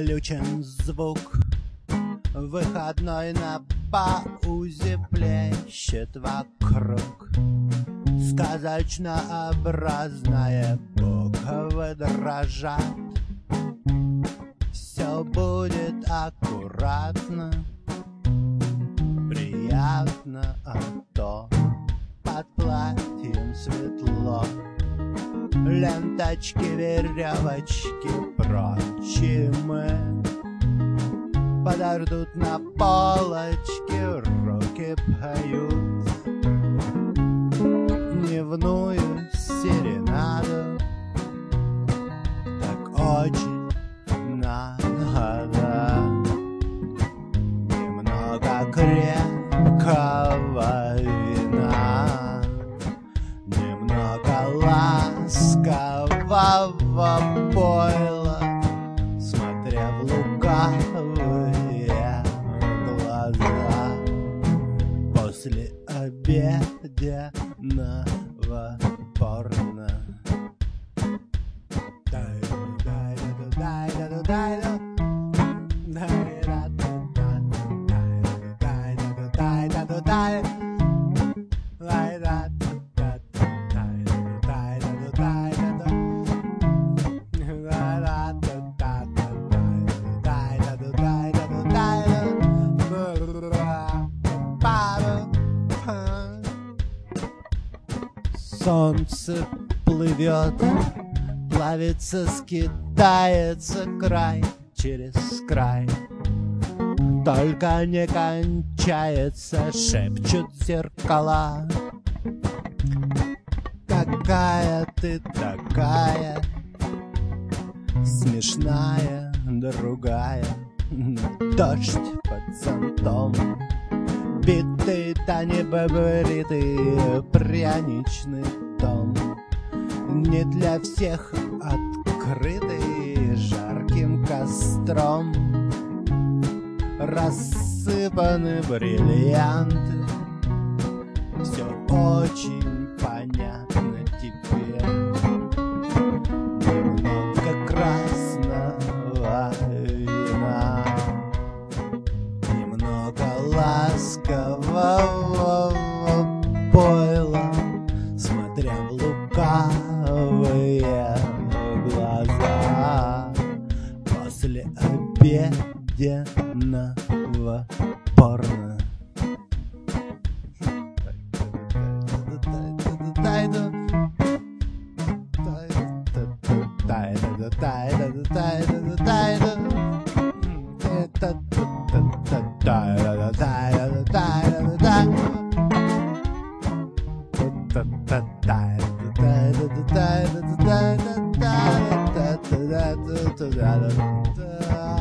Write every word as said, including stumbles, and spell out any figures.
Включен звук, выходной на паузе плещет вокруг. Сказочнообразная буквы дрожат. Все будет аккуратно, приятно, а то под платьем светло. Ленточки, веревочки, прочимы подождут на полочке, руки поют дневную серенаду. Так очень надо немного крепкого вина, немного ласкового пойла, смотря в лукавые глаза после обеденного порно. Солнце плывет, плавится, скитается край через край. Только не кончается, шепчут зеркала. Какая ты такая, смешная, другая. Дождь под зонтом, битый, да не побритый пряничный дом, не для всех открытый жарким костром. Рассыпаны бриллианты, все очень понятно теперь. Немного красного вина, немного ласкового пойла, смотря в лукавые глаза после обеденного порно. Da